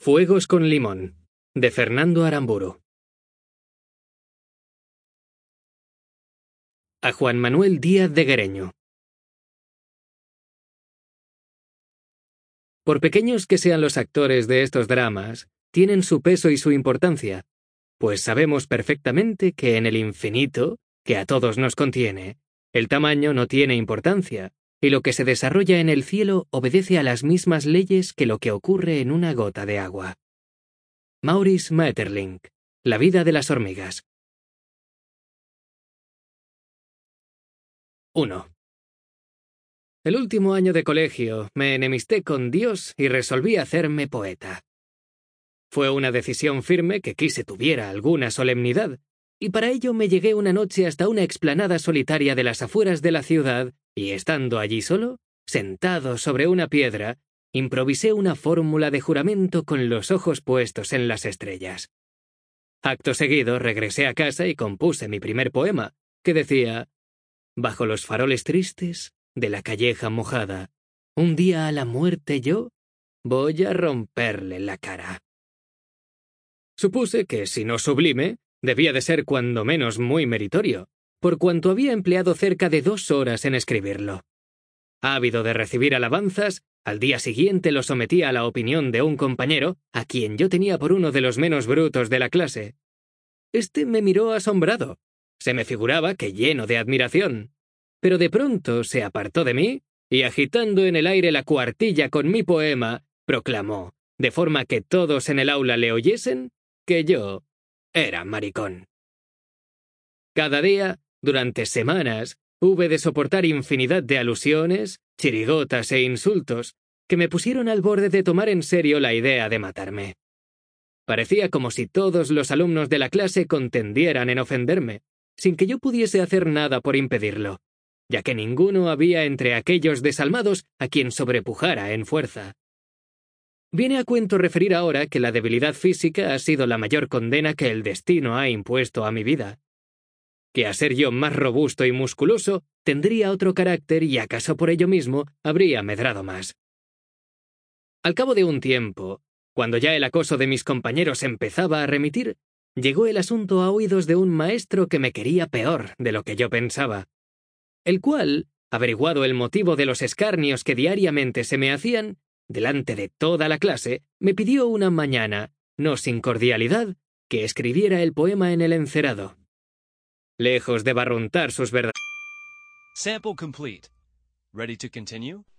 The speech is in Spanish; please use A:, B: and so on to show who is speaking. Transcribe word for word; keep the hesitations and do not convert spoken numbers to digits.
A: Fuegos con limón, de Fernando Aramburu. A Juan Manuel Díaz de Guereño. Por pequeños que sean los actores de estos dramas, tienen su peso y su importancia, pues sabemos perfectamente que en el infinito, que a todos nos contiene, el tamaño no tiene importancia, y lo que se desarrolla en el cielo obedece a las mismas leyes que lo que ocurre en una gota de agua. Maurice Maeterlinck, La vida de las hormigas. uno. El último año de colegio me enemisté con Dios y resolví hacerme poeta. Fue una decisión firme que quise tuviera alguna solemnidad, y para ello me llegué una noche hasta una explanada solitaria de las afueras de la ciudad, y estando allí solo, sentado sobre una piedra, improvisé una fórmula de juramento con los ojos puestos en las estrellas. Acto seguido regresé a casa y compuse mi primer poema, que decía: bajo los faroles tristes de la calleja mojada, un día a la muerte yo voy a romperle la cara. Supuse que, si no sublime, debía de ser cuando menos muy meritorio, por cuanto había empleado cerca de dos horas en escribirlo. Ávido de recibir alabanzas, al día siguiente lo sometí a la opinión de un compañero, a quien yo tenía por uno de los menos brutos de la clase. Este me miró asombrado. Se me figuraba que lleno de admiración. Pero de pronto se apartó de mí y, agitando en el aire la cuartilla con mi poema, proclamó, de forma que todos en el aula le oyesen, que yo era maricón. Cada día, durante semanas, hube de soportar infinidad de alusiones, chirigotas e insultos que me pusieron al borde de tomar en serio la idea de matarme. Parecía como si todos los alumnos de la clase contendieran en ofenderme, sin que yo pudiese hacer nada por impedirlo, ya que ninguno había entre aquellos desalmados a quien sobrepujara en fuerza. Viene a cuento referir ahora que la debilidad física ha sido la mayor condena que el destino ha impuesto a mi vida. Que a ser yo más robusto y musculoso, tendría otro carácter y acaso por ello mismo habría medrado más. Al cabo de un tiempo, cuando ya el acoso de mis compañeros empezaba a remitir, llegó el asunto a oídos de un maestro que me quería peor de lo que yo pensaba, el cual, averiguado el motivo de los escarnios que diariamente se me hacían, delante de toda la clase, me pidió una mañana, no sin cordialidad, que escribiera el poema en el encerado. Lejos de barruntar sus verdades.
B: Sample complete. Ready to continue?